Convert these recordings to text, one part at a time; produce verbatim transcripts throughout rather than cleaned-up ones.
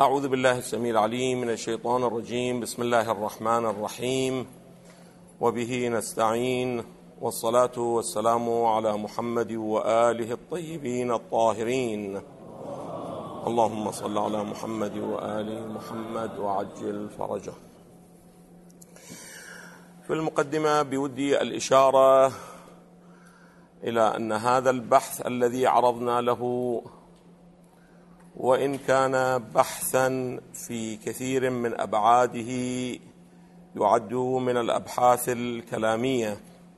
أعوذ بالله السميع العليم من الشيطان الرجيم. بسم الله الرحمن الرحيم، وبه نستعين، والصلاة والسلام على محمد وآله الطيبين الطاهرين. اللهم صل على محمد وآل محمد وعجل فرجه. في المقدمة بودي الإشارة إلى أن هذا البحث الذي عرضنا له، وإن كان بحثا في كثير من أبعاده يعد من الأبحاث الكلامية،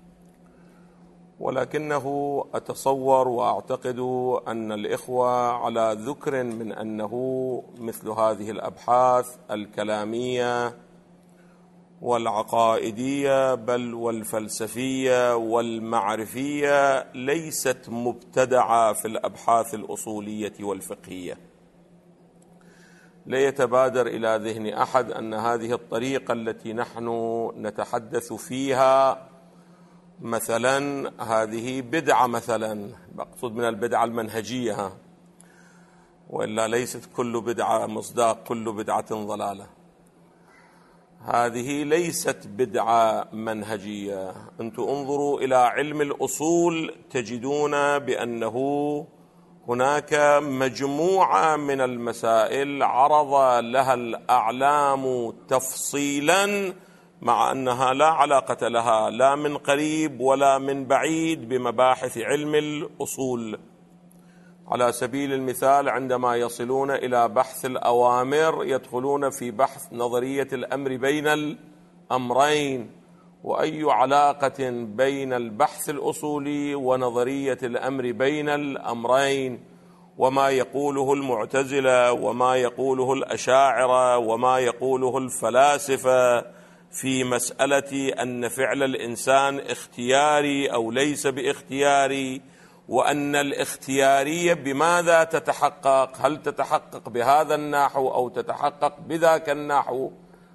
ولكنه أتصور وأعتقد أن الإخوة على ذكر من أنه مثل هذه الأبحاث الكلامية والعقائدية بل والفلسفية والمعرفية ليست مبتدعة في الأبحاث الأصولية والفقهية. لا يتبادر إلى ذهن أحد أن هذه الطريقة التي نحن نتحدث فيها مثلا هذه بدعة، مثلا بقصد من البدعة المنهجية، وإلا ليست كل بدعة مصداق كل بدعة ضلالة. هذه ليست بدعة منهجية. أنتم انظروا إلى علم الأصول تجدون بأنه هناك مجموعة من المسائل عرض لها الأعلام تفصيلا، مع أنها لا علاقة لها لا من قريب ولا من بعيد بمباحث علم الأصول. على سبيل المثال عندما يصلون إلى بحث الأوامر يدخلون في بحث نظرية الأمر بين الأمرين، وأي علاقة بين البحث الأصولي ونظرية الأمر بين الأمرين، وما يقوله المعتزلة وما يقوله الأشاعرة وما يقوله الفلاسفة في مسألة أن فعل الإنسان اختياري أو ليس باختياري، وأن الاختيارية بماذا تتحقق؟ هل تتحقق بهذا النحو أو تتحقق بذاك النحو؟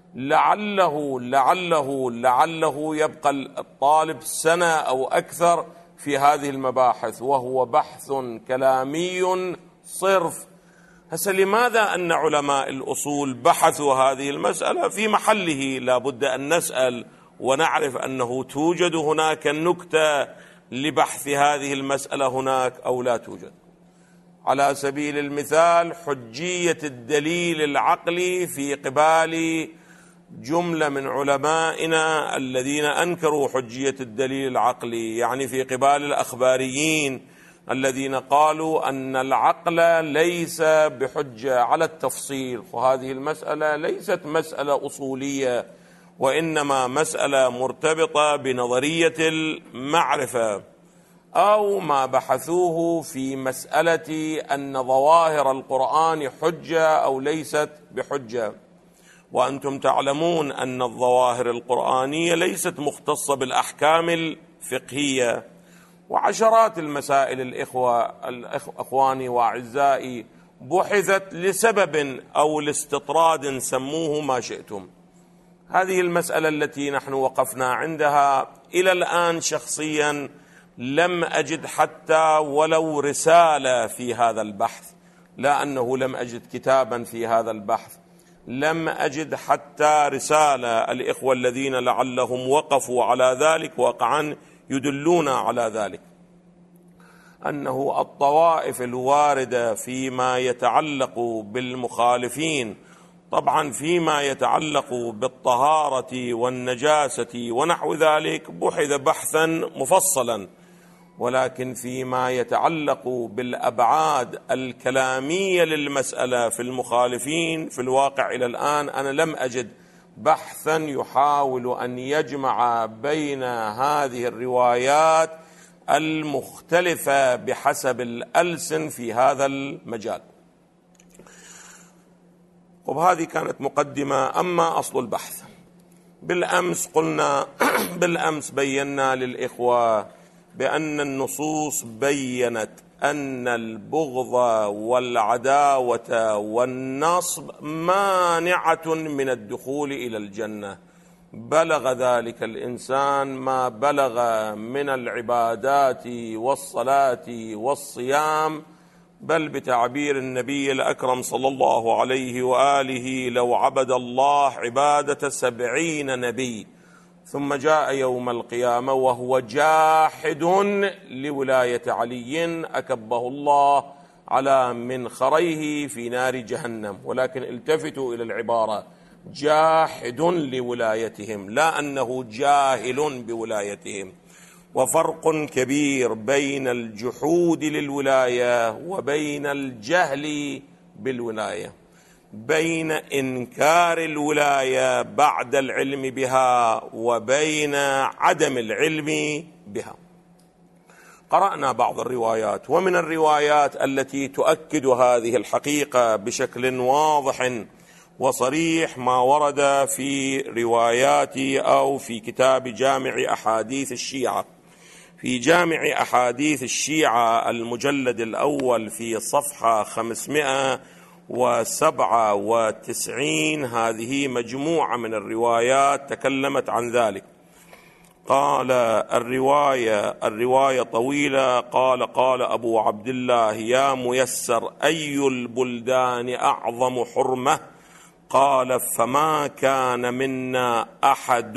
لعله لعله لعله يبقى الطالب سنة أو أكثر في هذه المباحث، وهو بحث كلامي صرف. هسه لماذا أن علماء الأصول بحثوا هذه المسألة في محله؟ لا بد أن نسأل ونعرف أنه توجد هناك نكتة لبحث هذه المسألة هناك أو لا توجد. على سبيل المثال حجية الدليل العقلي في قبال جملة من علمائنا الذين أنكروا حجية الدليل العقلي، يعني في قبال الأخباريين الذين قالوا أن العقل ليس بحجة على التفصيل. وهذه المسألة ليست مسألة أصولية، وإنما مسألة مرتبطة بنظرية المعرفة، أو ما بحثوه في مسألة أن ظواهر القرآن حجة أو ليست بحجة. وأنتم تعلمون أن الظواهر القرآنية ليست مختصة بالأحكام الفقهية، وعشرات المسائل الإخوة أخواني وأعزائي بحثت لسبب أو لاستطراد، سموه ما شئتم. هذه المسألة التي نحن وقفنا عندها إلى الآن شخصيا لم أجد حتى ولو رسالة في هذا البحث، لا أنه لم أجد كتابا في هذا البحث، لم أجد حتى رسالة. الإخوة الذين لعلهم وقفوا على ذلك واقعا يدلون على ذلك، أنه الطوائف الواردة فيما يتعلق بالمخالفين، طبعا فيما يتعلق بالطهارة والنجاسة ونحو ذلك بحث بحثا مفصلا، ولكن فيما يتعلق بالأبعاد الكلامية للمسألة في المخالفين في الواقع إلى الآن أنا لم أجد بحثا يحاول أن يجمع بين هذه الروايات المختلفة بحسب الألسن في هذا المجال. وهذه كانت مقدمة. أما أصل البحث، بالأمس قلنا بالأمس بينا للإخوة بأن النصوص بيّنت أن البغض والعداوة والنصب مانعة من الدخول إلى الجنة. بلغ ذلك الإنسان ما بلغ من العبادات والصلاة والصيام بل بتعبير النبي الأكرم صلى الله عليه وآله لو عبد الله عبادة سبعين نبي ثم جاء يوم القيامة وهو جاحد لولاية علي أكبه الله على منخريه في نار جهنم. ولكن التفتوا إلى العبارة، جاحد لولايتهم، لا أنه جاهل بولايتهم. وفرق كبير بين الجحود للولاية وبين الجهل بالولاية، بين إنكار الولاية بعد العلم بها وبين عدم العلم بها. قرأنا بعض الروايات، ومن الروايات التي تؤكد هذه الحقيقة بشكل واضح وصريح ما ورد في روايات أو في كتاب جامع أحاديث الشيعة. في جامع أحاديث الشيعة المجلد الأول في صفحة خمسمائة وسبعة وتسعين هذه مجموعة من الروايات تكلمت عن ذلك. قال الرواية الرواية طويلة. قال قال أبو عبد الله: يا ميسر، أي البلدان أعظم حرمة؟ قال: فما كان منا أحد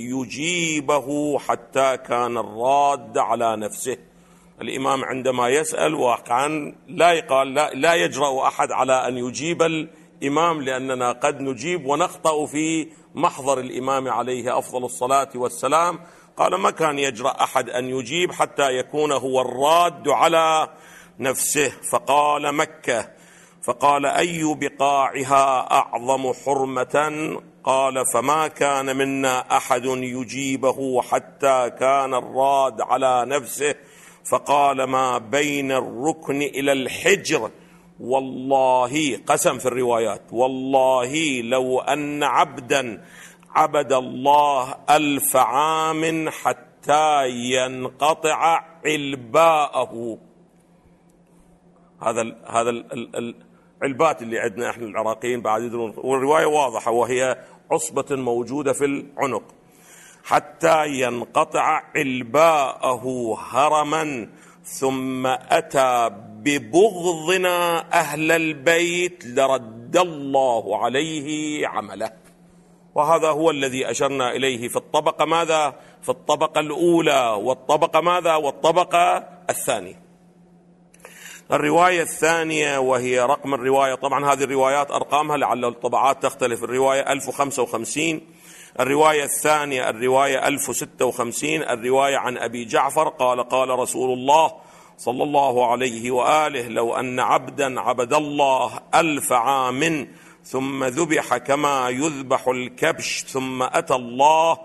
يجيبه حتى كان الراد على نفسه. الإمام عندما يسأل واقعا لا يقال لا, لا يجرأ أحد على أن يجيب الإمام، لأننا قد نجيب ونخطأ في محضر الإمام عليه أفضل الصلاة والسلام. قال: ما كان يجرأ أحد أن يجيب حتى يكون هو الراد على نفسه. فقال: مكة. فقال: أي بقاعها أعظم حرمة؟ قال: فما كان منا أحد يجيبه حتى كان الراد على نفسه. فقال: ما بين الركن إلى الحجر. والله، قسم في الروايات، والله لو أن عبدا عبد الله ألف عام حتى ينقطع علباءه. هذا ال هذا ال العلبات اللي عندنا احنا العراقيين بعد يدرون، والرواية واضحة وهي عصبة موجودة في العنق. حتى ينقطع علباءه هرما، ثم أتى ببغضنا أهل البيت لرد الله عليه عمله. وهذا هو الذي أشرنا إليه في الطبقة ماذا؟ في الطبقة الأولى، والطبقة ماذا؟ والطبقة الثانية. الرواية الثانية وهي رقم الرواية، طبعا هذه الروايات أرقامها لعل الطبعات تختلف، الرواية ألف وخمسة وخمسين، الرواية الثانية الرواية ألف وستة وخمسين، الرواية عن أبي جعفر قال: قال رسول الله صلى الله عليه وآله: لو أن عبدا عبد الله ألف عام ثم ذبح كما يذبح الكبش، ثم أتى الله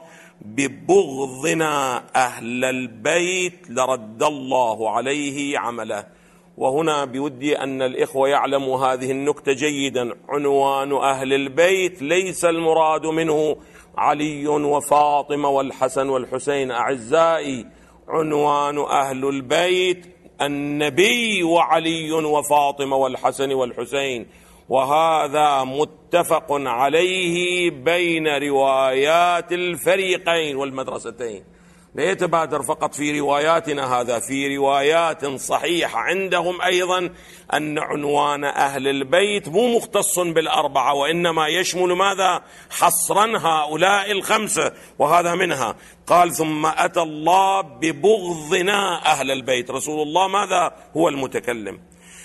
ببغضنا أهل البيت لرد الله عليه عمله. وهنا بودي أن الإخوة يعلموا هذه النكتة جيدا. عنوان أهل البيت ليس المراد منه علي وفاطمة والحسن والحسين أعزائي، عنوان أهل البيت النبي وعلي وفاطمة والحسن والحسين، وهذا متفق عليه بين روايات الفريقين والمدرستين. لا يتبادر فقط في رواياتنا هذا، في روايات صحيحة عندهم أيضا أن عنوان أهل البيت مو مختص بالأربعة، وإنما يشمل ماذا؟ حصرا هؤلاء الخمسة، وهذا منها. قال: ثم أتى الله ببغضنا أهل البيت. رسول الله ماذا؟ هو المتكلم.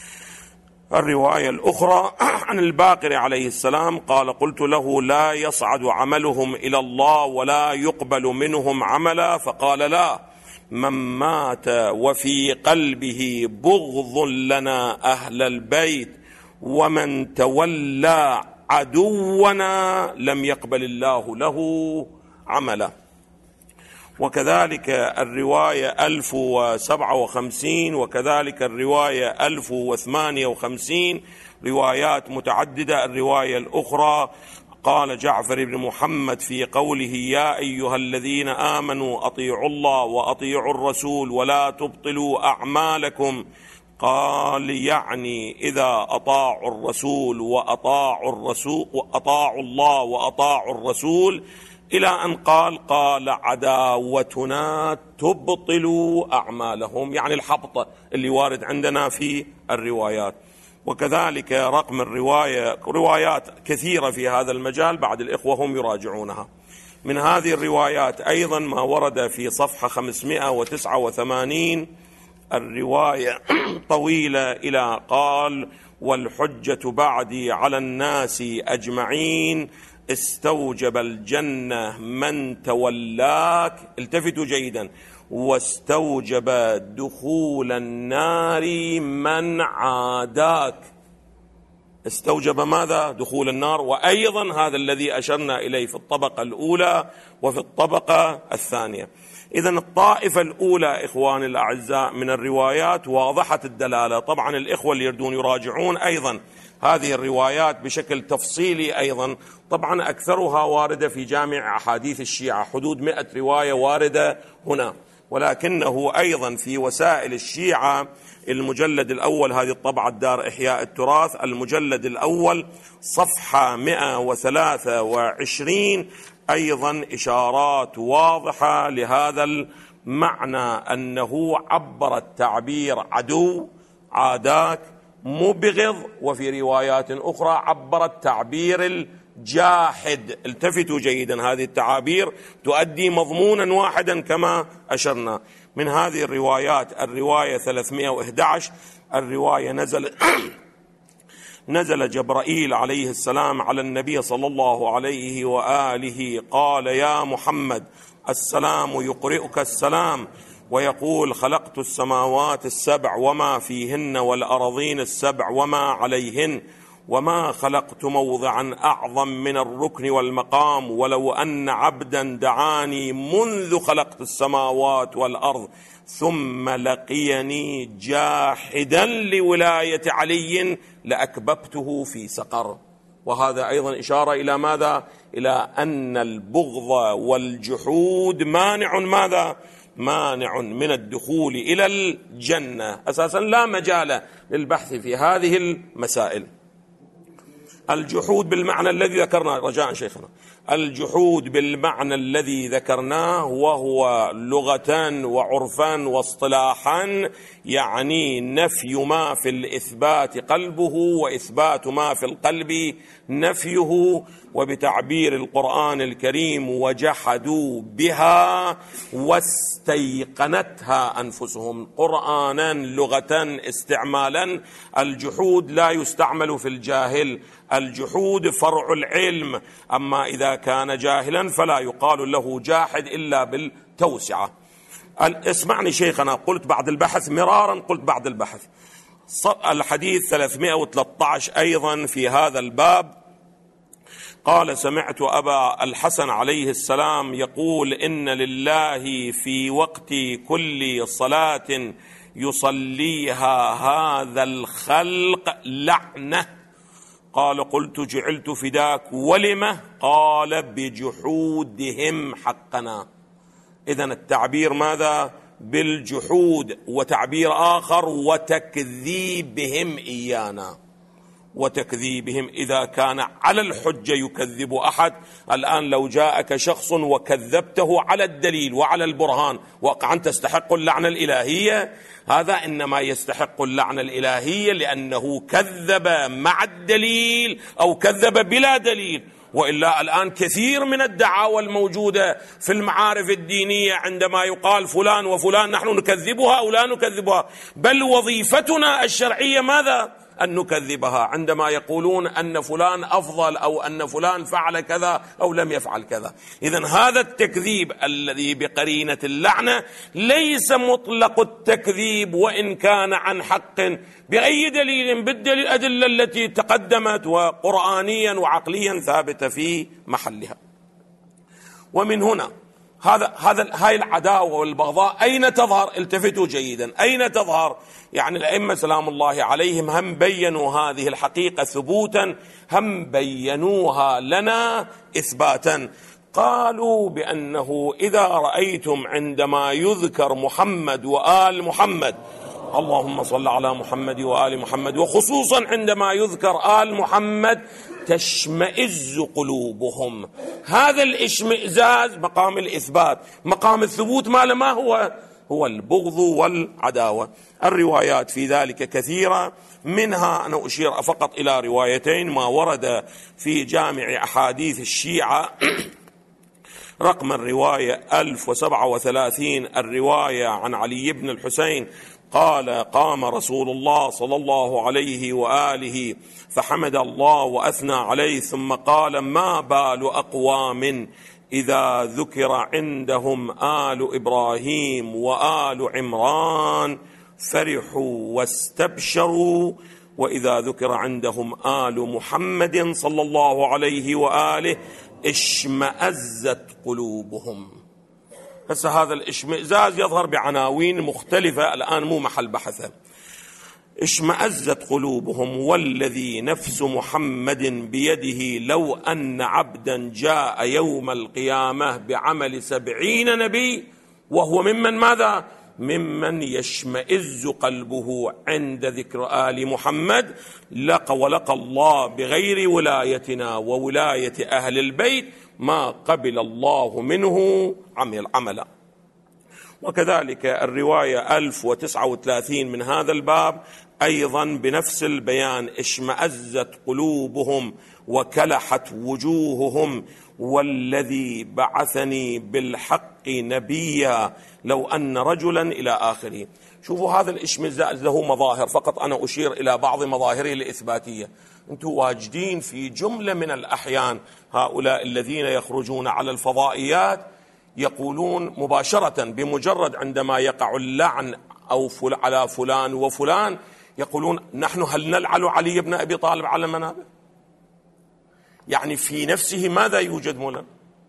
الرواية الأخرى عن الباقر عليه السلام قال: قلت له: لا يصعد عملهم إلى الله ولا يقبل منهم عملا؟ فقال: لا، من مات وفي قلبه بغض لنا أهل البيت ومن تولى عدونا لم يقبل الله له عملا. وكذلك الرواية ألف وسبعة وخمسين، وكذلك الرواية ألف وثمانية وخمسين، روايات متعددة. الرواية الأخرى قال جعفر بن محمد في قوله: يا أيها الذين آمنوا أطيعوا الله وأطيعوا الرسول ولا تبطلوا أعمالكم. قال: يعني إذا أطاعوا الرسول وأطاعوا الرسول وأطاعوا الله وأطاعوا الرسول إلى أن قال قال عداوتنا تبطل أعمالهم، يعني الحبط اللي وارد عندنا في الروايات. وكذلك رقم الرواية روايات كثيرة في هذا المجال بعد الإخوة هم يراجعونها. من هذه الروايات أيضا ما ورد في صفحة خمسمائة وتسعة وثمانين، الرواية طويلة إلى قال والحجة بعدي على الناس أجمعين استوجب الجنة من تولاك، التفتوا جيدا، واستوجب دخول النار من عاداك. استوجب ماذا؟ دخول النار. وأيضا هذا الذي أشرنا إليه في الطبقة الأولى وفي الطبقة الثانية. إذن الطائفة الأولى إخواني الأعزاء من الروايات واضحة الدلالة. طبعا الإخوة اللي يردون يراجعون أيضا هذه الروايات بشكل تفصيلي أيضا، طبعا أكثرها واردة في جامع أحاديث الشيعة، حدود مئة رواية واردة هنا، ولكنه أيضا في وسائل الشيعة المجلد الأول، هذه الطبعة دار إحياء التراث، المجلد الأول صفحة مئة وثلاثة وعشرين، أيضا إشارات واضحة لهذا المعنى، أنه عبر التعبير عدو، عاداك، مبغض، وفي روايات أخرى عبر التعبير الجاحد. التفتوا جيدا، هذه التعابير تؤدي مضمونا واحدا كما أشرنا. من هذه الروايات الرواية ثلاثمائة وأحد عشر، الرواية نزل نزل جبرائيل عليه السلام على النبي صلى الله عليه وآله، قال يا محمد السلام يقرئك السلام، ويقول خلقت السماوات السبع وما فيهن والأرضين السبع وما عليهن، وما خلقت موضعا أعظم من الركن والمقام، ولو أن عبدا دعاني منذ خلقت السماوات والأرض ثم لقيني جاحدا لولاية علي لأكببته في سقر. وهذا أيضا إشارة إلى ماذا؟ إلى أن البغض والجحود مانع ماذا؟ مانع من الدخول إلى الجنة. أساسا لا مجال للبحث في هذه المسائل. الجحود بالمعنى الذي ذكرناه، رجاء شيخنا، الجحود بالمعنى الذي ذكرناه وهو لغة وعرفا واصطلاحا يعني نفي ما في الإثبات قلبه وإثبات ما في القلب نفيه. وبتعبير القرآن الكريم وجحدوا بها واستيقنتها أنفسهم، قرآنا لغة استعمالا. الجحود لا يستعمل في الجاهل، الجحود فرع العلم، أما إذا كان جاهلا فلا يقال له جاحد إلا بالتوسعة. اسمعني شيخنا، قلت بعد البحث مرارا، قلت بعد البحث. الحديث ثلاثمائة وثلاثة عشر أيضا في هذا الباب، قال سمعت أبا الحسن عليه السلام يقول إن لله في وقت كل صلاة يصليها هذا الخلق لعنة. قال قلت جعلت فداك ولمه؟ قال بجحودهم حقنا. إذن التعبير ماذا؟ بالجحود، وتعبير آخر وتكذيبهم إيانا، وتكذيبهم إذا كان على الحجة يكذب أحد. الآن لو جاءك شخص وكذبته على الدليل وعلى البرهان وقعا تستحق اللعنة الإلهية، هذا إنما يستحق اللعنة الإلهية لأنه كذب مع الدليل أو كذب بلا دليل. وإلا الآن كثير من الدعاوى الموجودة في المعارف الدينية عندما يقال فلان وفلان نحن نكذبها أو لا نكذبها، بل وظيفتنا الشرعية ماذا؟ أن نكذبها. عندما يقولون أن فلان أفضل أو أن فلان فعل كذا أو لم يفعل كذا. إذن هذا التكذيب الذي بقرينة اللعنة ليس مطلق التكذيب وإن كان عن حق بأي دليل بالدليل الأدلة التي تقدمت وقرآنيا وعقليا ثابتة في محلها. ومن هنا هذا هذا هاي العداوة والبغضاء أين تظهر؟ التفتوا جيدا، أين تظهر؟ يعني الأئمة سلام الله عليهم هم بينوا هذه الحقيقة ثبوتا، هم بينوها لنا إثباتا. قالوا بأنه إذا رأيتم عندما يذكر محمد وآل محمد، اللهم صل على محمد وآل محمد، وخصوصا عندما يذكر آل محمد، تشمئز قلوبهم. هذا الاشمئزاز مقام الإثبات، مقام الثبوت ماله ما هو؟ هو البغض والعداوة. الروايات في ذلك كثيرة، منها أنا أشير فقط إلى روايتين ما ورد في جامع أحاديث الشيعة رقم الرواية ألف وسبعة وثلاثين، الرواية عن علي بن الحسين قال: قام رسول الله صلى الله عليه وآله فحمد الله وأثنى عليه ثم قال: ما بال أقوام إذا ذكر عندهم آل إبراهيم وآل عمران فرحوا واستبشروا، وإذا ذكر عندهم آل محمد صلى الله عليه وآله اشمأزت قلوبهم. هسه هذا الاشمئزاز يظهر بعناوين مختلفة الآن مو محل بحثه. اشمأزت قلوبهم والذي نفس محمد بيده لو أن عبدا جاء يوم القيامة بعمل سبعين نبي وهو ممن ماذا؟ ممن يشمئز قلبه عند ذكر آل محمد لقى ولقى الله بغير ولايتنا وولاية أهل البيت ما قبل الله منه عمل عملا. وكذلك الرواية ألف وتسعة وثلاثين من هذا الباب أيضا بنفس البيان: اشمأزت قلوبهم وكلحت وجوههم والذي بعثني بالحق نبيا لو أن رجلا إلى آخره. شوفوا هذا الاشمئزاز له مظاهر، فقط أنا أشير إلى بعض مظاهره الإثباتية. أنتم واجدين في جملة من الأحيان هؤلاء الذين يخرجون على الفضائيات يقولون مباشرة بمجرد عندما يقع اللعن أو فل على فلان وفلان يقولون: نحن هل نلعن علي بن أبي طالب على المنابر؟ يعني في نفسه ماذا يوجد هنا؟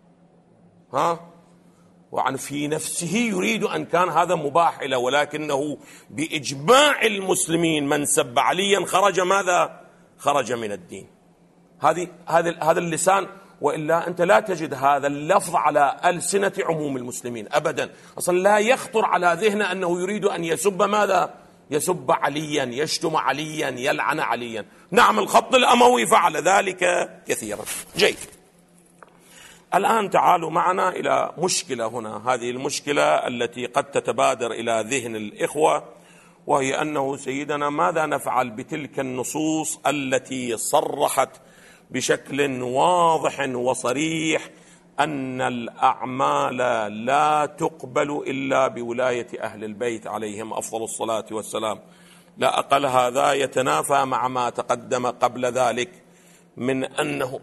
ها؟ وعن في نفسه يريد أن كان هذا مباح له، ولكنه بإجماع المسلمين من سب عليا خرج ماذا؟ خرج من الدين. هذه هذا هذا اللسان، وإلا أنت لا تجد هذا اللفظ على ألسنة عموم المسلمين أبدا. أصلا لا يخطر على ذهنه أنه يريد أن يسب ماذا؟ يسب عليا، يشتم عليا، يلعن عليا. نعم الخط الأموي فعل ذلك كثيرا. جيد، الآن تعالوا معنا إلى مشكلة هنا، هذه المشكلة التي قد تتبادر إلى ذهن الإخوة، وهي أنه سيدنا ماذا نفعل بتلك النصوص التي صرحت بشكل واضح وصريح أن الأعمال لا تقبل إلا بولاية أهل البيت عليهم أفضل الصلاة والسلام؟ لا أقل هذا يتنافى مع ما تقدم قبل ذلك من أنه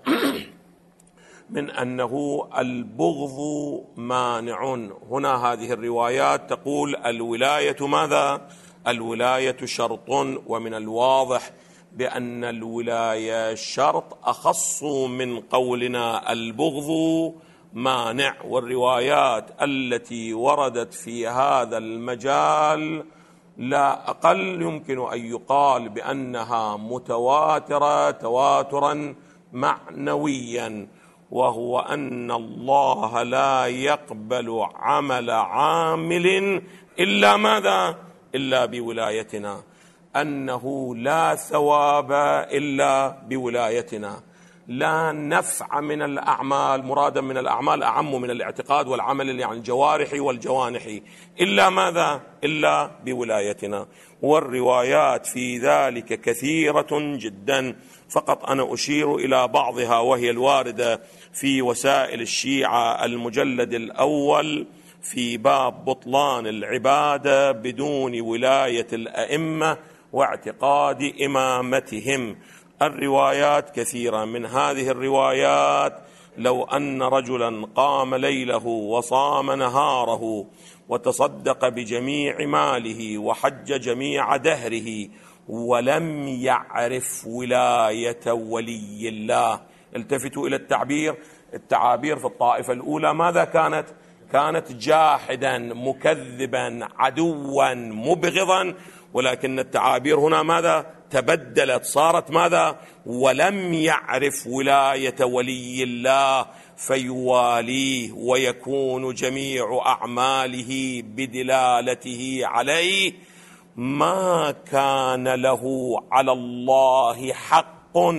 من أنه البغض مانع. هنا هذه الروايات تقول الولاية ماذا؟ الولاية شرط، ومن الواضح بأن الولاية شرط أخص من قولنا البغض مانع. والروايات التي وردت في هذا المجال لا أقل يمكن أن يقال بأنها متواترة تواترا معنويا، وهو أن الله لا يقبل عمل عامل إلا ماذا؟ إلا بولايتنا، أنه لا ثواب إلا بولايتنا، لا نفع من الأعمال، مرادا من الأعمال أعم من الاعتقاد والعمل يعني الجوارح والجوانح، إلا ماذا؟ إلا بولايتنا. والروايات في ذلك كثيرة جدا، فقط أنا أشير إلى بعضها، وهي الواردة في وسائل الشيعة المجلد الأول في باب بطلان العبادة بدون ولاية الأئمة واعتقاد إمامتهم. الروايات كثيرة، من هذه الروايات: لو أن رجلا قام ليله وصام نهاره وتصدق بجميع ماله وحج جميع دهره ولم يعرف ولاية ولي الله. التفتوا إلى التعبير، التعابير في الطائفة الأولى ماذا كانت؟ كانت جاحدا مكذبا عدوا مبغضا، ولكن التعابير هنا ماذا؟ تبدلت، صارت ماذا؟ ولم يعرف ولاية ولي الله فيواليه ويكون جميع أعماله بدلالته عليه ما كان له على الله حق.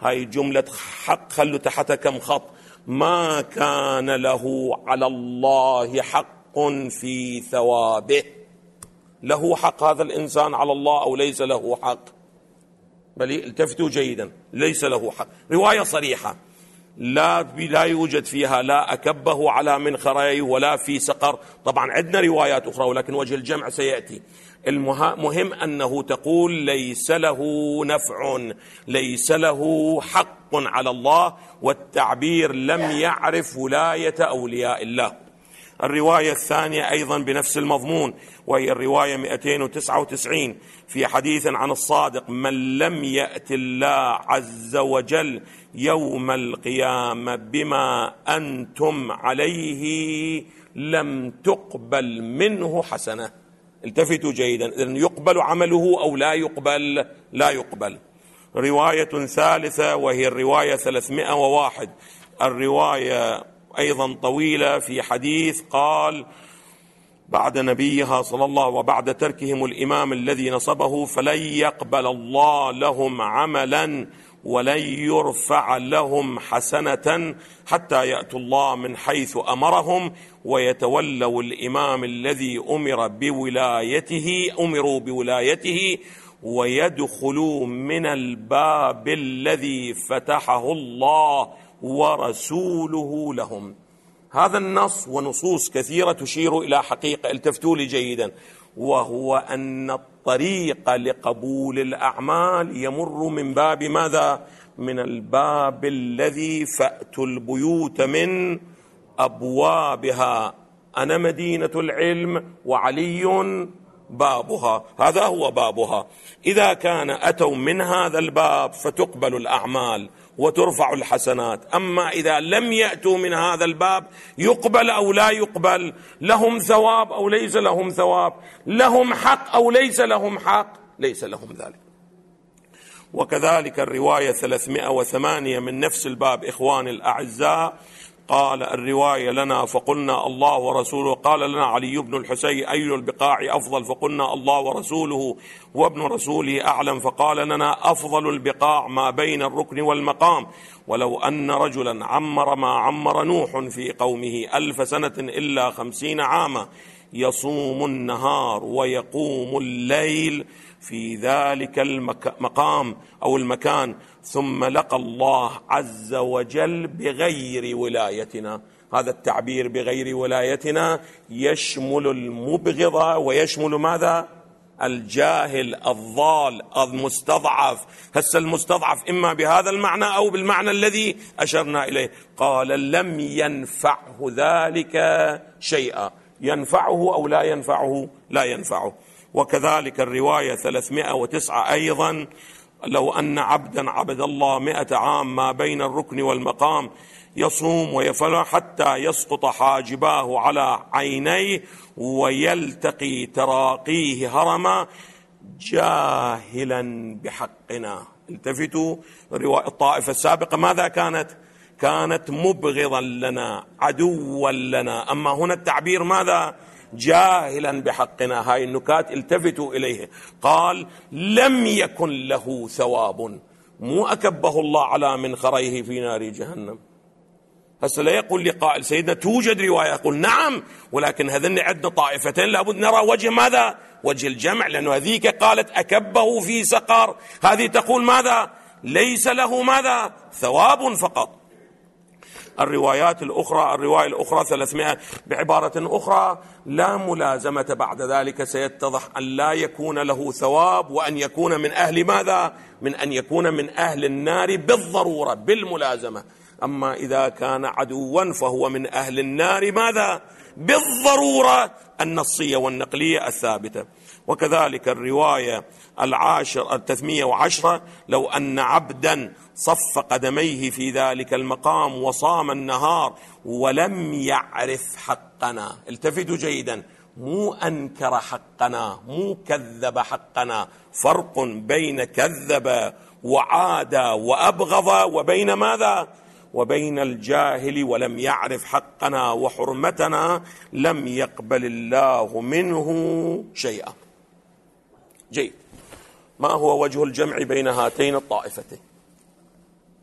هاي جملة حق خلوا تحتها كم خط. ما كان له على الله حق في ثوابه. له حق هذا الإنسان على الله أو ليس له حق؟ بل التفتوا جيدا، ليس له حق. رواية صريحة لا لا يوجد فيها لا أكبه على منخريه ولا في سقر. طبعا عندنا روايات أخرى ولكن وجه الجمع سيأتي. المهم أنه تقول ليس له نفع، ليس له حق على الله، والتعبير لم يعرف ولاية أولياء الله. الرواية الثانية أيضا بنفس المضمون، وهي الرواية مئتين وتسعة وتسعين في حديث عن الصادق: من لم يأت الله عز وجل يوم القيامة بما أنتم عليه لم تقبل منه حسنة. التفتوا جيدا، إذن يقبل عمله أو لا يقبل؟ لا يقبل. رواية ثالثة وهي الرواية ثلاثمائة وواحد، الرواية أيضا طويلة في حديث قال بعد نبيها صلى الله وبعد تركهم الإمام الذي نصبه فلن يقبل الله لهم عملا ولن يرفع لهم حسنة حتى يأتوا الله من حيث أمرهم ويتولوا الإمام الذي أمر بولايته أمروا بولايته ويدخلوا من الباب الذي فتحه الله ورسوله لهم. هذا النص ونصوص كثيرة تشير إلى حقيقة، التفتوا لي جيدا، وهو أن الطريق لقبول الأعمال يمر من باب ماذا؟ من الباب الذي فأتوا البيوت من أبوابها، أنا مدينة العلم وعلي بابها، هذا هو بابها. إذا كان أتوا من هذا الباب فتقبل الأعمال وترفع الحسنات، أما إذا لم يأتوا من هذا الباب يقبل أو لا يقبل، لهم ثواب أو ليس لهم ثواب، لهم حق أو ليس لهم حق، ليس لهم ذلك. وكذلك الرواية ثلاثمائة وثمانية من نفس الباب إخواني الأعزاء، قال الرواية لنا فقلنا الله ورسوله، قال لنا علي بن الحسين أي البقاع أفضل؟ فقلنا الله ورسوله وابن رسوله أعلم، فقال لنا أفضل البقاع ما بين الركن والمقام، ولو أن رجلا عمر ما عمر نوح في قومه ألف سنة إلا خمسين عاما يصوم النهار ويقوم الليل في ذلك المقام أو المكان ثم لقى الله عز وجل بغير ولايتنا. هذا التعبير بغير ولايتنا يشمل المبغض ويشمل ماذا؟ الجاهل الضال المستضعف. هسه المستضعف إما بهذا المعنى أو بالمعنى الذي أشرنا إليه. قال لم ينفعه ذلك شيئا، ينفعه أو لا ينفعه؟ لا ينفعه. وكذلك الرواية ثلاثمائة وتسعة أيضا: لو أن عبدا عبد الله مئة عام ما بين الركن والمقام يصوم ويفعل حتى يسقط حاجباه على عينيه ويلتقي تراقيه هرما جاهلا بحقنا. التفتوا، الطائفة السابقة ماذا كانت؟ كانت مبغضا لنا عدوا لنا، أما هنا التعبير ماذا؟ جاهلا بحقنا. هاي النكات التفتوا إليه. قال لم يكن له ثواب، مو أكبه الله على منخريه في نار جهنم. هسه لا يقول لقائل سيدنا توجد رواية يقول نعم، ولكن هذن عندنا طائفتين لابد نرى وجه ماذا؟ وجه الجمع، لأنه هذيك قالت أكبه في سقر، هذه تقول ماذا؟ ليس له ماذا؟ ثواب فقط. الروايات الأخرى، الرواية الأخرى ثلاثمائة بعبارة أخرى: لا ملازمة بعد ذلك، سيتضح أن لا يكون له ثواب وأن يكون من أهل ماذا؟ من أن يكون من أهل النار بالضرورة بالملازمة. أما إذا كان عدوا فهو من أهل النار ماذا؟ بالضرورة النصية والنقلية الثابتة. وكذلك الرواية العاشر التثمية وعشرة: لو أن عبدا صف قدميه في ذلك المقام وصام النهار ولم يعرف حقنا. التفتوا جيدا، مو أنكر حقنا، مو كذب حقنا، فرق بين كذب وعاد وأبغض وبين ماذا؟ وبين الجاهل ولم يعرف حقنا وحرمتنا لم يقبل الله منه شيئا. جيد، ما هو وجه الجمع بين هاتين الطائفتين؟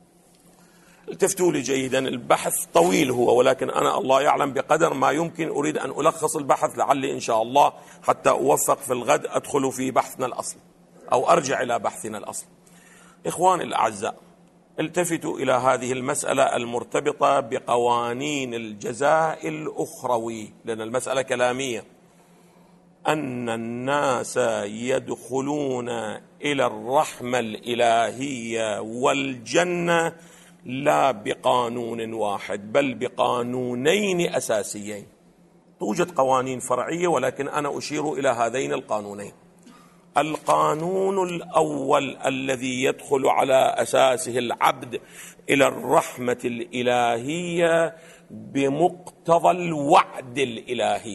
التفتوا لي جيدا، البحث طويل هو، ولكن أنا الله يعلم بقدر ما يمكن أريد أن ألخص البحث، لعلي إن شاء الله حتى أوفق في الغد أدخل في بحثنا الأصل أو أرجع إلى بحثنا الأصل. إخواني الأعزاء، التفتوا إلى هذه المسألة المرتبطة بقوانين الجزاء الأخروي، لأن المسألة كلامية. أن الناس يدخلون إلى الرحمة الإلهية والجنة لا بقانون واحد بل بقانونين أساسيين. توجد قوانين فرعية ولكن أنا أشير إلى هذين القانونين. القانون الأول الذي يدخل على أساسه العبد إلى الرحمة الإلهية بمقتضى الوعد الإلهي.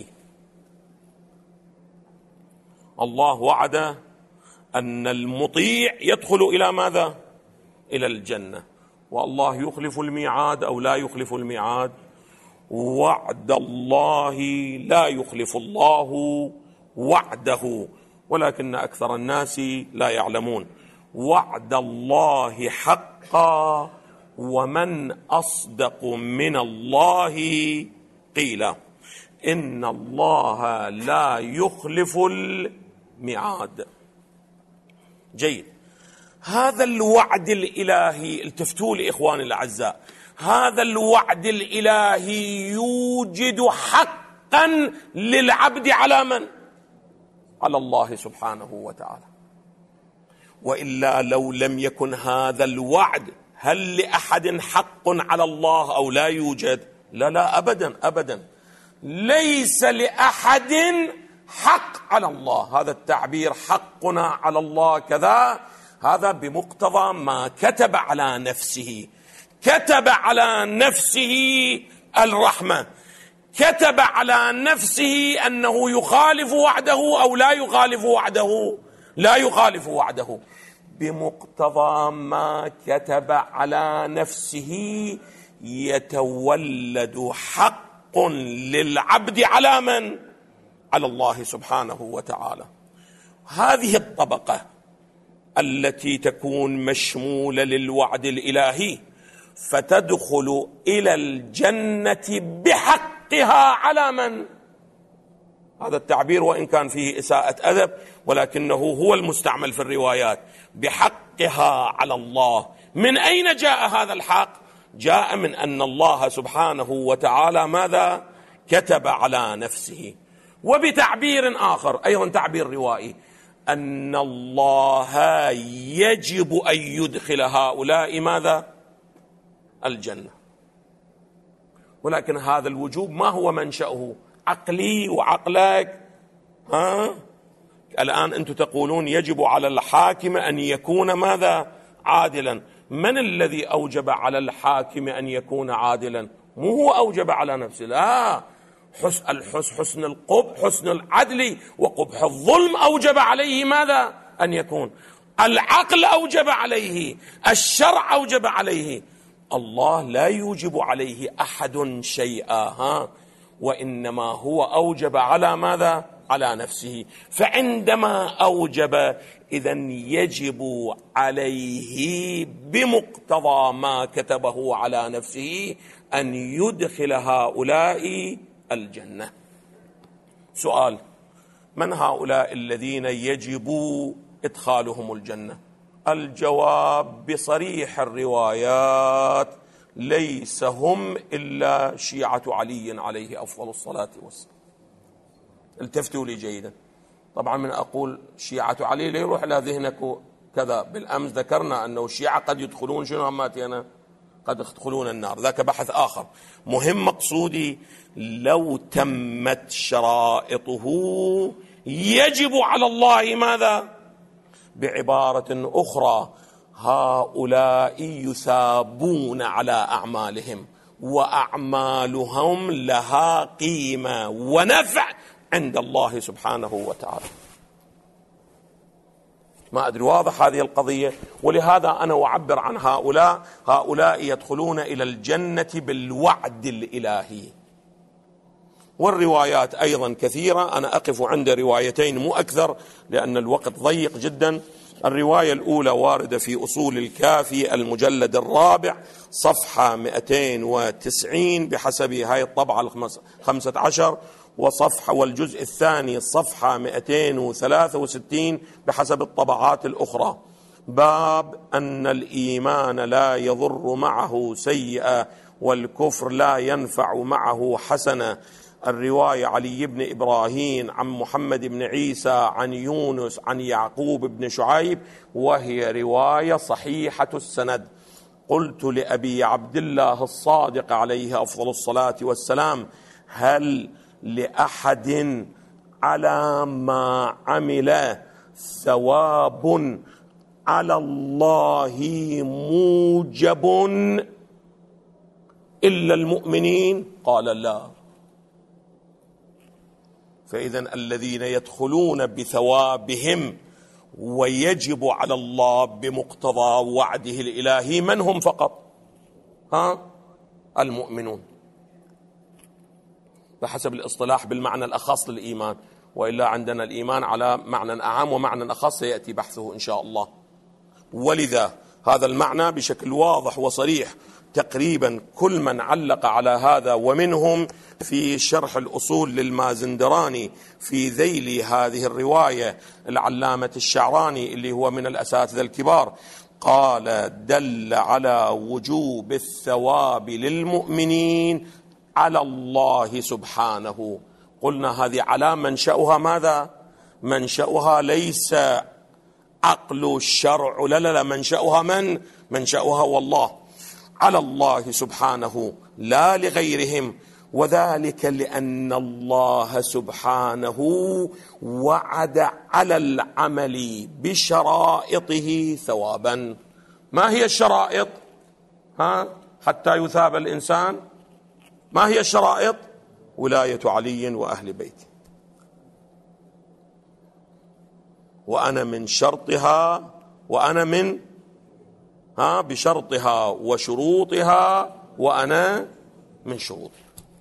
الله وعد أن المطيع يدخل إلى ماذا؟ إلى الجنة. والله يخلف الميعاد أو لا يخلف الميعاد؟ وعد الله لا يخلف الله وعده، ولكن أكثر الناس لا يعلمون. وعد الله حقا، ومن أصدق من الله قيلا. إن الله لا يخلف الميعاد. جيد، هذا الوعد الإلهي، التفتوا لي إخواني الأعزاء، هذا الوعد الإلهي يوجد حقا للعبد على من؟ على الله سبحانه وتعالى. وإلا لو لم يكن هذا الوعد هل لأحد حق على الله أو لا يوجد؟ لا لا أبدا أبدا، ليس لأحد حق على الله. هذا التعبير حقنا على الله كذا، هذا بمقتضى ما كتب على نفسه. كتب على نفسه الرحمة، كتب على نفسه أنه يخالف وعده أو لا يخالف وعده، لا يخالف وعده. بمقتضى ما كتب على نفسه يتولد حق للعبد على من؟ على الله سبحانه وتعالى. هذه الطبقة التي تكون مشمولة للوعد الإلهي فتدخل إلى الجنة بحقها على من؟ هذا التعبير وإن كان فيه إساءة أدب ولكنه هو المستعمل في الروايات. بحقها على الله. من أين جاء هذا الحق؟ جاء من أن الله سبحانه وتعالى ماذا؟ كتب على نفسه. وبتعبير آخر أيضا تعبير روائي، أن الله يجب أن يدخل هؤلاء ماذا؟ الجنة. ولكن هذا الوجوب ما هو منشأه؟ عقلي وعقلك. ها؟ الآن أنتم تقولون يجب على الحاكم أن يكون ماذا؟ عادلا. من الذي أوجب على الحاكم أن يكون عادلا؟ مو هو أوجب على نفسه، لا، حسن الحسن حسن القبح حسن العدل وقبح الظلم أوجب عليه ماذا؟ أن يكون. العقل أوجب عليه، الشرع أوجب عليه. الله لا يوجب عليه أحد شيئا، ها، وإنما هو أوجب على ماذا؟ على نفسه. فعندما أوجب إذن يجب عليه بمقتضى ما كتبه على نفسه أن يدخل هؤلاء الجنة. سؤال: من هؤلاء الذين يجب إدخالهم الجنة؟ الجواب بصريح الروايات: ليس هم إلا شيعة علي عليه أفضل الصلاة والسلام. التفتوا لي جيدا. طبعا من أقول شيعة علي لا يروح إلى ذهنك كذا. بالأمس ذكرنا أنه الشيعة قد يدخلون شنو هماتي أنا؟ قد يدخلون النار، ذاك بحث آخر. مهم مقصودي لو تمت شرائطه يجب على الله ماذا؟ بعبارة أخرى: هؤلاء يثابون على أعمالهم وأعمالهم لها قيمة ونفع عند الله سبحانه وتعالى. ما أدري واضح هذه القضية؟ ولهذا أنا أعبر عن هؤلاء هؤلاء يدخلون إلى الجنة بالوعد الإلهي. والروايات أيضا كثيرة، أنا أقف عند روايتين مو أكثر لأن الوقت ضيق جدا. الرواية الأولى واردة في أصول الكافي المجلد الرابع صفحة مئتين وتسعين بحسب هاي الطبعة الخمسة عشر، وصفحة والجزء الثاني صفحة مئتين وثلاثة وستين بحسب الطبعات الأخرى. باب أن الإيمان لا يضر معه سيئة والكفر لا ينفع معه حسنة. الرواية علي بن إبراهيم عن محمد بن عيسى عن يونس عن يعقوب بن شعيب، وهي رواية صحيحة السند. قلت لأبي عبد الله الصادق عليه أفضل الصلاة والسلام: هل لأحد على ما عمل ثواب على الله موجب إلا المؤمنين؟ قال لا. فإذن الذين يدخلون بثوابهم ويجب على الله بمقتضى وعده الإلهي من هم فقط؟ ها؟ المؤمنون بحسب الاصطلاح بالمعنى الأخص للإيمان، وإلا عندنا الإيمان على معنى أعم ومعنى أخص سيأتي بحثه إن شاء الله. ولذا هذا المعنى بشكل واضح وصريح تقريبا كل من علق على هذا، ومنهم في شرح الأصول للمازندراني في ذيل هذه الرواية العلامة الشعراني اللي هو من الأساتذة الكبار، قال: دل على وجوب الثواب للمؤمنين على الله سبحانه. قلنا هذه على منشأها ماذا؟ منشأها ليس عقل الشرع، لا لا لا، منشأها من؟ منشأها والله، على الله سبحانه لا لغيرهم، وذلك لأن الله سبحانه وعد على العمل بشرائطه ثوابا. ما هي الشرائط ها حتى يثاب الإنسان؟ ما هي الشرائط؟ ولاية علي وأهل بيته، وأنا من شرطها، وأنا من ها بشرطها وشروطها، وأنا من شروطها.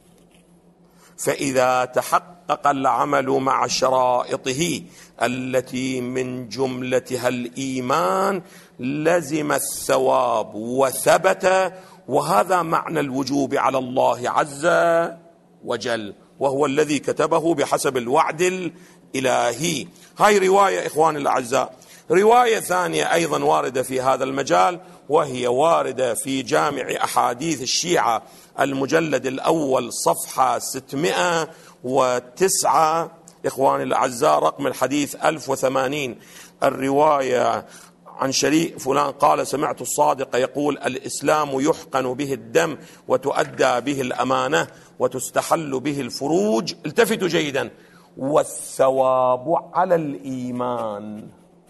فإذا تحقق العمل مع شرائطه التي من جملتها الإيمان لزم الثواب وثبت، وهذا معنى الوجوب على الله عز وجل، وهو الذي كتبه بحسب الوعد الإلهي. هاي رواية إخواني الأعزاء. رواية ثانية أيضا واردة في هذا المجال، وهي واردة في جامع أحاديث الشيعة المجلد الأول صفحة ستمائة وتسعة إخواني الأعزاء، رقم الحديث ألف وثمانين. الرواية عن شريك فلان قال: سمعت الصادق يقول: الإسلام يحقن به الدم وتؤدى به الأمانة وتستحل به الفروج، التفتوا جيدا، والثواب على الإيمان.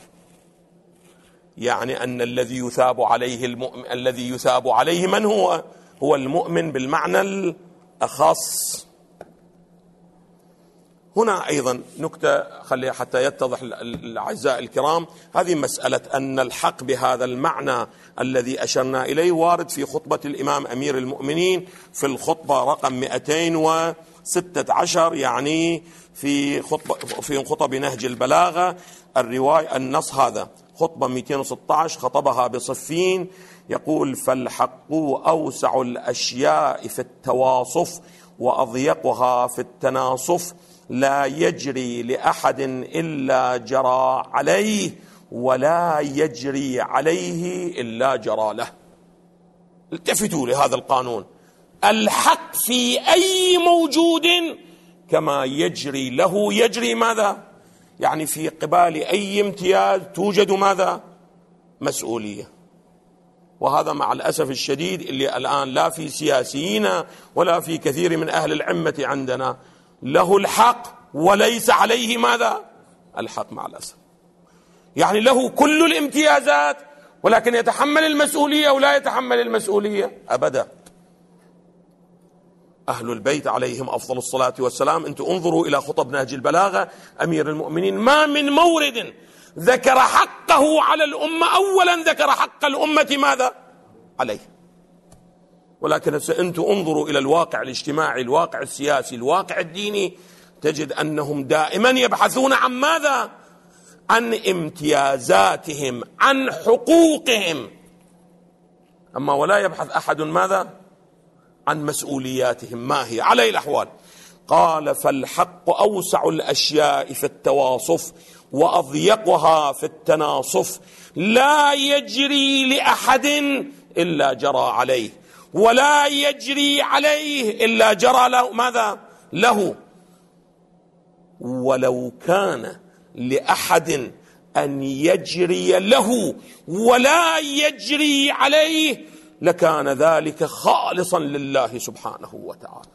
يعني أن الذي يثاب عليه المؤمن، الذي يثاب عليه من هو؟ هو المؤمن بالمعنى الأخص. هنا أيضا نكتة خليها حتى يتضح الأعزاء الكرام، هذه مسألة أن الحق بهذا المعنى الذي أشرنا إليه وارد في خطبة الإمام أمير المؤمنين في الخطبة رقم مئتين وستة عشر، يعني في خطبة في خطب نهج البلاغة. الرواية النص هذا خطبة مئتين وستة عشر خطبها بصفين، يقول: فالحق أوسع الأشياء في التواصف وأضيقها في التناصف، لا يجري لأحد إلا جرى عليه، ولا يجري عليه إلا جرى له. التفتوا لهذا القانون، الحق في أي موجود كما يجري له يجري ماذا؟ يعني في قبال أي امتياز توجد ماذا؟ مسؤولية. وهذا مع الأسف الشديد اللي الآن لا في سياسيين ولا في كثير من أهل العمة عندنا له الحق وليس عليه ماذا؟ الحق، مع الأسف. يعني له كل الامتيازات ولكن يتحمل المسؤولية ولا يتحمل المسؤولية أبدا. أهل البيت عليهم أفضل الصلاة والسلام، أنتم انظروا إلى خطب نهج البلاغة أمير المؤمنين، ما من مورد ذكر حقه على الأمة أولا ذكر حق الأمة ماذا؟ عليه. ولكن أنتم انظروا إلى الواقع الاجتماعي، الواقع السياسي، الواقع الديني، تجد أنهم دائما يبحثون عن ماذا؟ عن امتيازاتهم، عن حقوقهم. أما ولا يبحث أحد ماذا؟ عن مسؤولياتهم ما هي على الأحوال. قال: فالحق أوسع الأشياء في التواصف وأضيقها في التناصف، لا يجري لأحد إلا جرى عليه، ولا يجري عليه إلا جرى له ماذا؟ له. ولو كان لأحد أن يجري له ولا يجري عليه لكان ذلك خالصا لله سبحانه وتعالى.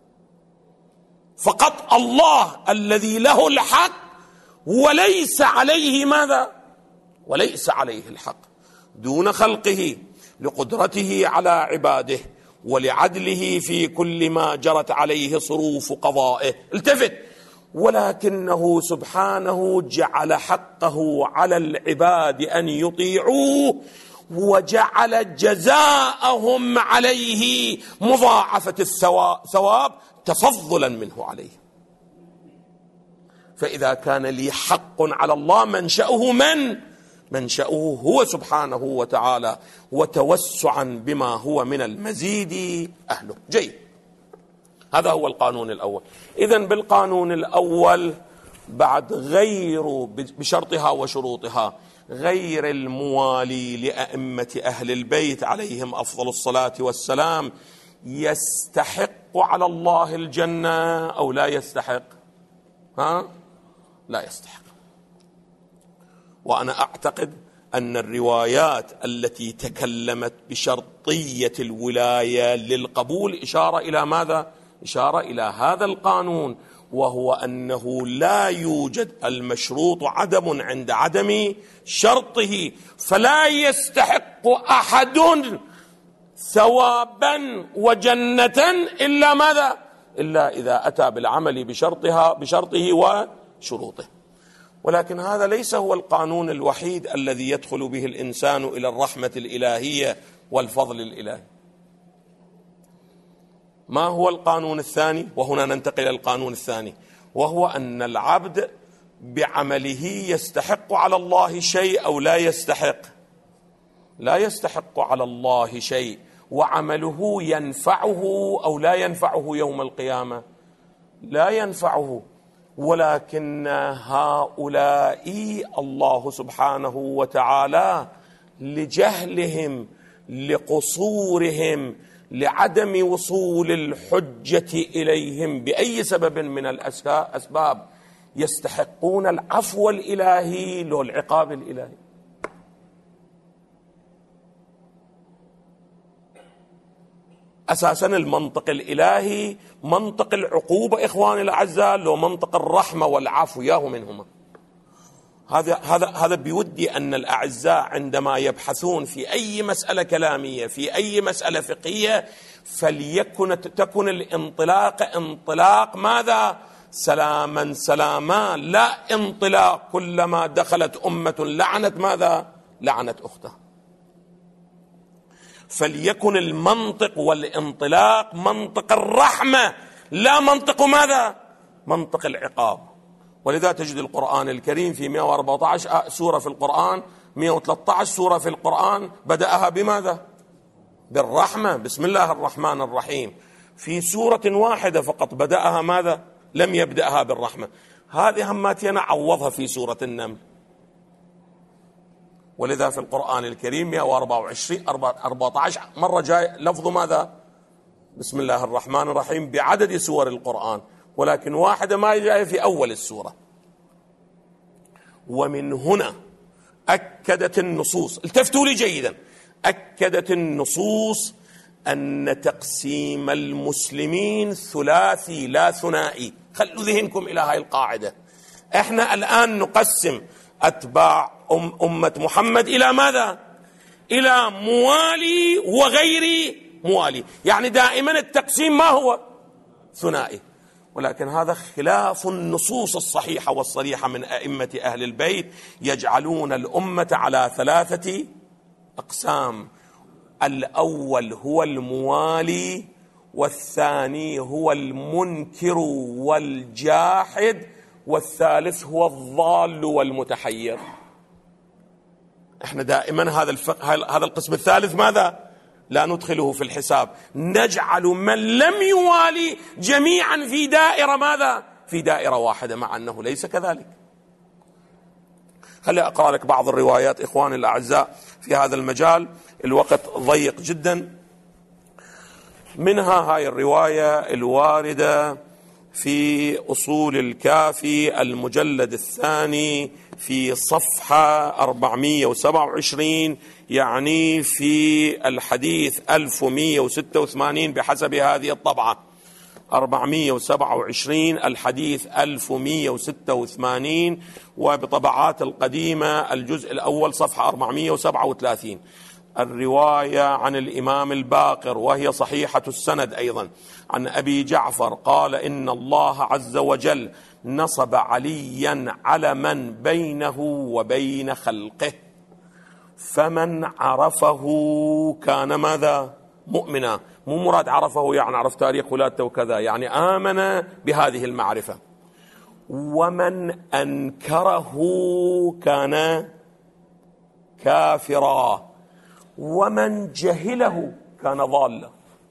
فقط الله الذي له الحق وليس عليه ماذا؟ وليس عليه الحق، دون خلقه، لقدرته على عباده ولعدله في كل ما جرت عليه صروف قضائه. التفت: ولكنه سبحانه جعل حقه على العباد أن يطيعوه، وجعل جزاءهم عليه مضاعفة الثواب تفضلا منه عليه. فإذا كان لي حق على الله منشأه من؟ منشأه هو سبحانه وتعالى، وتوسعا بما هو من المزيد أهله. جيد، هذا هو القانون الأول. إذن بالقانون الأول بعد غير بشرطها وشروطها غير الموالي لأئمة أهل البيت عليهم أفضل الصلاة والسلام يستحق على الله الجنة أو لا يستحق؟ ها؟ لا يستحق. وأنا أعتقد أن الروايات التي تكلمت بشرطية الولاية للقبول إشارة إلى ماذا؟ إشارة إلى هذا القانون، وهو أنه لا يوجد المشروط عدم عند عدم شرطه، فلا يستحق أحد ثوابا وجنة إلا ماذا؟ إلا إذا أتى بالعمل بشرطها بشرطه وشروطه. ولكن هذا ليس هو القانون الوحيد الذي يدخل به الإنسان إلى الرحمة الإلهية والفضل الإلهي. ما هو القانون الثاني؟ وهنا ننتقل إلى القانون الثاني، وهو أن العبد بعمله يستحق على الله شيء أو لا يستحق؟ لا يستحق على الله شيء، وعمله ينفعه أو لا ينفعه يوم القيامة؟ لا ينفعه. ولكن هؤلاء الله سبحانه وتعالى لجهلهم، لقصورهم، لعدم وصول الحجة إليهم بأي سبب من الأسباب يستحقون العفو الإلهي له العقاب الإلهي. أساسا المنطق الإلهي منطق العقوبة إخواني الأعزاء، لو منطق الرحمة والعفو ياهو منهما. هذا هذا هذا بيودي أن الأعزاء عندما يبحثون في أي مسألة كلامية، في أي مسألة فقهية، فليكن تكن الانطلاق انطلاق ماذا؟ سلاما سلاما، لا انطلاق كلما دخلت أمة لعنت ماذا؟ لعنت أختها. فليكن المنطق والانطلاق منطق الرحمة، لا منطق ماذا؟ منطق العقاب. ولذا تجد القرآن الكريم في مئة وأربعة عشر سورة في القرآن، مئة وثلاثة عشر سورة في القرآن بدأها بماذا؟ بالرحمة، بسم الله الرحمن الرحيم. في سورة واحدة فقط بدأها ماذا؟ لم يبدأها بالرحمة. هذه هماتي أنا عوضها في سورة النمل. ولذا في القرآن الكريم مئة وأربعة وعشرين أربعة عشر مرة جاء لفظ ماذا؟ بسم الله الرحمن الرحيم بعدد سور القرآن، ولكن واحدة ما جاء في أول السورة. ومن هنا أكدت النصوص، التفتوا لي جيدا، أكدت النصوص أن تقسيم المسلمين ثلاثي لا ثنائي. خلوا ذهنكم إلى هاي القاعدة. احنا الآن نقسم أتباع أم أمة محمد إلى ماذا؟ إلى موالي وغير موالي، يعني دائما التقسيم ما هو؟ ثنائي. ولكن هذا خلاف النصوص الصحيحة والصريحة من أئمة أهل البيت، يجعلون الأمة على ثلاثة أقسام: الأول هو الموالي، والثاني هو المنكر والجاحد، والثالث هو الضال والمتحير. احنا دائما هذا الفقه هذا القسم الثالث ماذا؟ لا ندخله في الحساب، نجعل من لم يوالي جميعا في دائرة ماذا؟ في دائرة واحدة، مع أنه ليس كذلك. خلي أقرأ لك بعض الروايات إخواني الأعزاء في هذا المجال، الوقت ضيق جدا. منها هاي الرواية الواردة في أصول الكافي المجلد الثاني في صفحة أربعمئة وسبعة وعشرين، يعني في الحديث ألف ومئة وستة وثمانين بحسب هذه الطبعة، أربعمئة وسبعة وعشرين الحديث ألف ومئة وستة وثمانين، وبطبعات القديمة الجزء الأول صفحة أربعمئة وسبعة وثلاثين. الرواية عن الإمام الباقر وهي صحيحة السند أيضا عن أبي جعفر قال إن الله عز وجل نصب عليا علما بينه وبين خلقه، فمن عرفه كان ماذا؟ مؤمنا. مو مراد عرفه يعني عرف تاريخ ولادته وكذا، يعني آمن بهذه المعرفة. ومن أنكره كان كافرا، ومن جهله كان ضالا.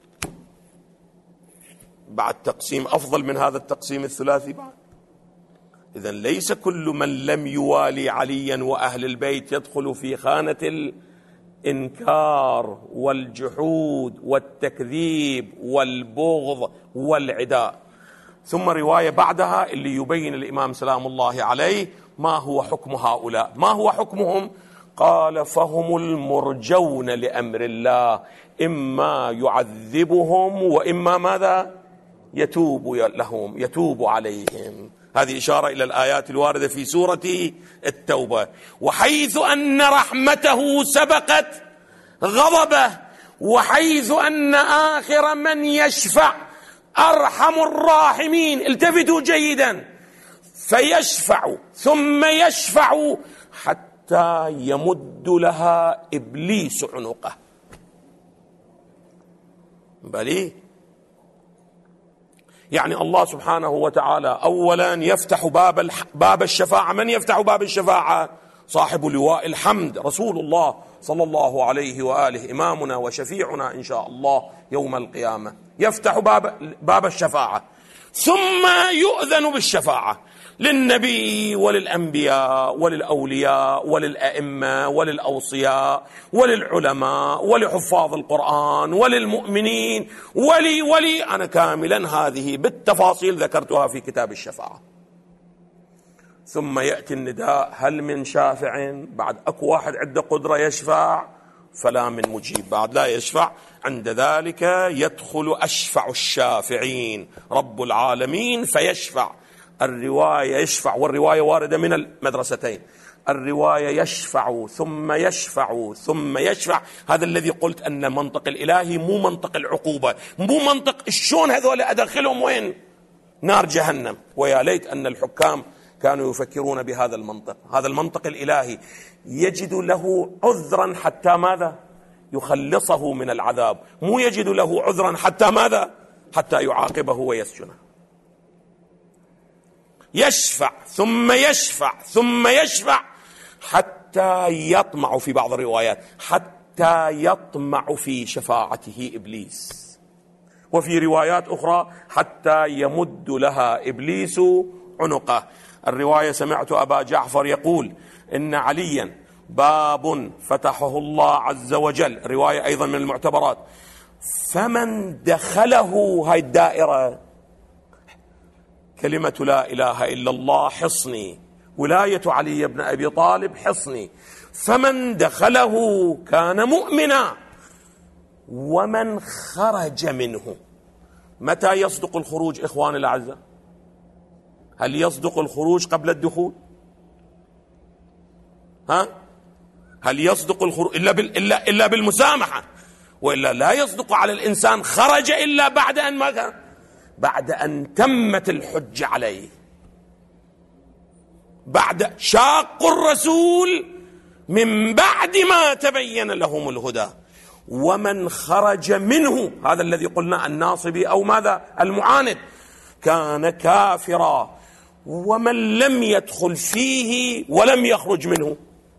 بعد تقسيم أفضل من هذا التقسيم الثلاثي بعد. إذن ليس كل من لم يوالي عليا وأهل البيت يدخل في خانة الإنكار والجحود والتكذيب والبغض والعداء. ثم رواية بعدها اللي يبين الإمام سلام الله عليه ما هو حكم هؤلاء. ما هو حكمهم؟ قال فهم المرجون لأمر الله، إما يعذبهم وإما ماذا؟ يتوب لهم، يتوب عليهم. هذه إشارة إلى الآيات الواردة في سورة التوبة. وحيث أن رحمته سبقت غضبه، وحيث أن آخر من يشفع أرحم الراحمين، التفتوا جيدا، فيشفع ثم يشفع حتى يمد لها إبليس عنقه. بلي يعني الله سبحانه وتعالى أولا يفتح باب باب الشفاعة. من يفتح باب الشفاعة؟ صاحب لواء الحمد رسول الله صلى الله عليه وآله، إمامنا وشفيعنا إن شاء الله يوم القيامة، يفتح باب باب الشفاعة، ثم يؤذن بالشفاعة للنبي وللأنبياء وللأولياء وللأئمة وللأوصياء وللعلماء ولحفاظ القرآن وللمؤمنين ولي ولي أنا كاملا، هذه بالتفاصيل ذكرتها في كتاب الشفاعة. ثم يأتي النداء هل من شافع؟ بعد أكو واحد عنده قدرة يشفع، فلا من مجيب، بعد لا يشفع. عند ذلك يدخل أشفع الشافعين رب العالمين فيشفع. الرواية يشفع، والرواية واردة من المدرستين، الرواية يشفع ثم يشفع ثم يشفع. هذا الذي قلت أن منطق الإلهي مو منطق العقوبة، مو منطق شلون هذول أدخلهم وين؟ نار جهنم. ويا ليت أن الحكام كانوا يفكرون بهذا المنطق. هذا المنطق الإلهي يجد له عذرا حتى ماذا؟ يخلصه من العذاب، مو يجد له عذرا حتى ماذا؟ حتى يعاقبه ويسجنه. يشفع ثم يشفع ثم يشفع حتى يطمع، في بعض الروايات حتى يطمع في شفاعته إبليس، وفي روايات أخرى حتى يمد لها إبليس عنقه. الرواية سمعت أبا جعفر يقول إن عليا باب فتحه الله عز وجل، رواية أيضا من المعتبرات، فمن دخله، هاي الدائرة كلمة لا إله إلا الله حصني، ولاية علي بن أبي طالب حصني، فمن دخله كان مؤمنا، ومن خرج منه. متى يصدق الخروج إخواني الأعزاء؟ هل يصدق الخروج قبل الدخول؟ ها؟ هل يصدق الخروج إلا, بال... إلا... إلا بالمسامحة؟ وإلا لا يصدق على الإنسان خرج إلا بعد أن ماذا؟ بعد أن تمت الحجة عليه، بعد شاق الرسول من بعد ما تبين لهم الهدى. ومن خرج منه، هذا الذي قلنا الناصبي أو ماذا؟ المعاند، كان كافرا. ومن لم يدخل فيه ولم يخرج منه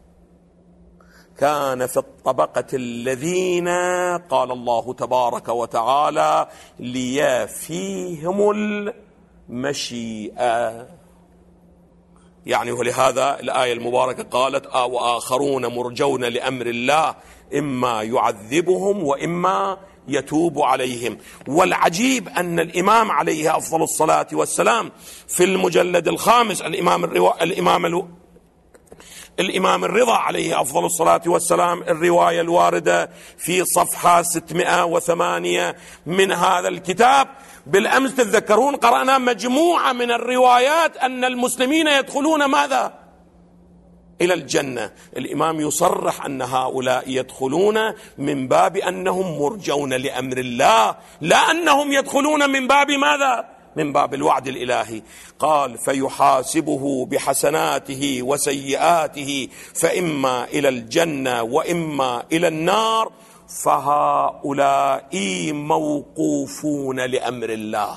كان في الطبقة الذين قال الله تبارك وتعالى لي فيهم المشيئة. يعني ولهذا الآية المباركة قالت آه وآخرون مرجون لأمر الله إما يعذبهم وإما يتوب عليهم. والعجيب أن الإمام عليه أفضل الصلاة والسلام في المجلد الخامس الإمام الروا... الإمام الو... الإمام الرضا عليه أفضل الصلاة والسلام الرواية الواردة في صفحة ستمائة وثمانية من هذا الكتاب، بالأمس تتذكرون قرأنا مجموعة من الروايات أن المسلمين يدخلون ماذا؟ إلى الجنة. الإمام يصرح أن هؤلاء يدخلون من باب أنهم مرجون لأمر الله، لا أنهم يدخلون من باب ماذا؟ من باب الوعد الإلهي. قال فيحاسبه بحسناته وسيئاته فإما إلى الجنة وإما إلى النار، فهؤلاء موقوفون لأمر الله.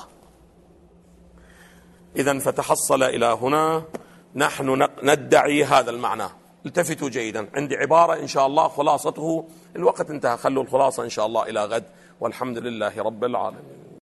إذن فتحصل إلى هنا نحن ندعي هذا المعنى. التفتوا جيدا، عندي عبارة إن شاء الله خلاصته، الوقت انتهى، خلوا الخلاصة إن شاء الله إلى غد، والحمد لله رب العالمين.